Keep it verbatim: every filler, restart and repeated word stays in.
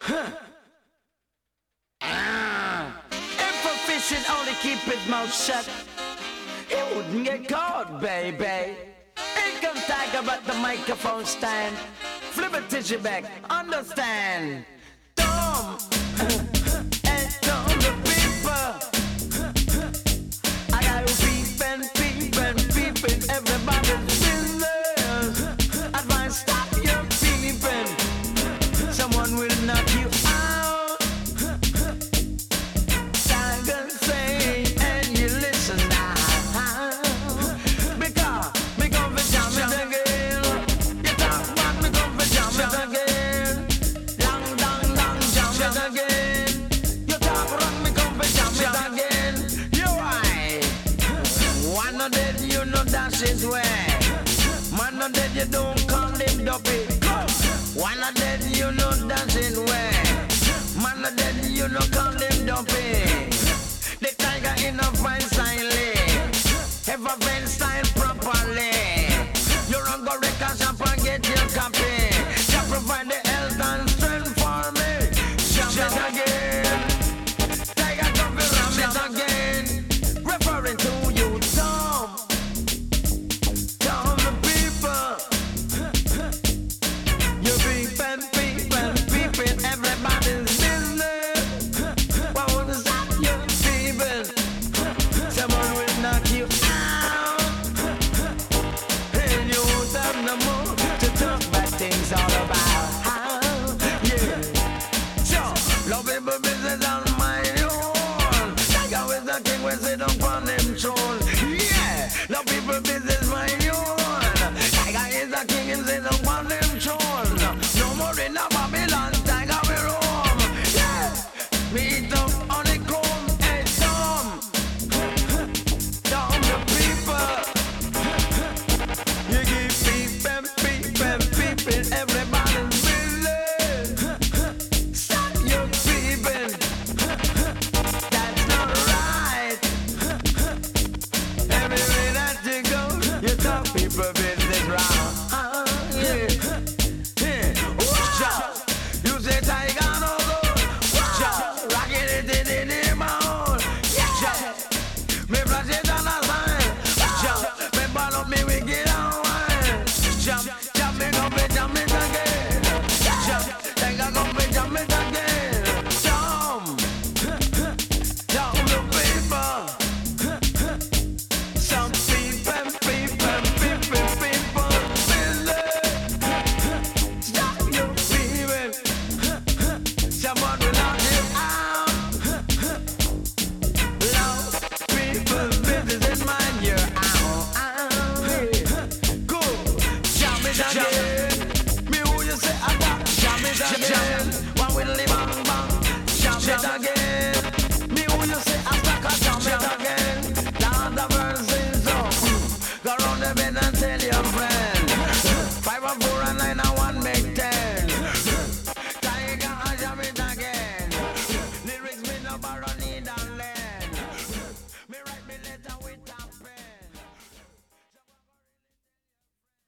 Ah. If a fish should only keep his mouth shut, he wouldn't get caught, baby. Here comes Tiger at the microphone stand. Flip a tissue back, understand. Dumb, and dumb the people. I got peeping, peeping, peeping, everybody's business. Advice, stop your peeping. Someone will knock you out. Tiger say, and you listen now. Because me come for jam it again. You talk about me come for jam it again. Long, long, long jam it again. You talk wrong, me come for jam it again. You right. One of them you know that's his way. Man of them you don't call him dopey. One of them you know that's his way. Man of them you know call him dopey. The tiger in a fine style. Ever been style properly. You run go record shop and get your copy. Just provide the health and strength for me. Jump it again. Tiger come to ram it again. Referring to you, Tom. Tom the people. You peeping, peeping, peeping, everybody's business. Why won't you stop your peeping? Someone will knock you out. And you won't have no more to talk bad things all about. Yeah. So, love people business on my own. Tiger with the king when sit down on them throne. Yeah. Love people business my own. Tiger is the king and sit down on them throne. No more in the Babylon. Tiger we roam. Yeah. Meet up on the comb and thumb. Down the people. You keep peeping, peeping, peeping, everybody's business. Stop your peeping. That's not right. Everywhere that you go, you talk people business wrong. Yeah. Yeah. Watch. You say Tiger no go. Watch. Rocking it in in the mouth. Yeah. Me flash it on the sign. Jump, me ball up me wicked and wine. Jump, jump me come me jump it again. Jump, Tiger come me jump it again. Jump, jump the people. Some people, people, people, people, business. Stop your peeping. Someone will knock you out. Love people, business in mind, you're out. Cool. Jam it again. Me who you say I got. Jam it again. One with the bang bang. Jam it again.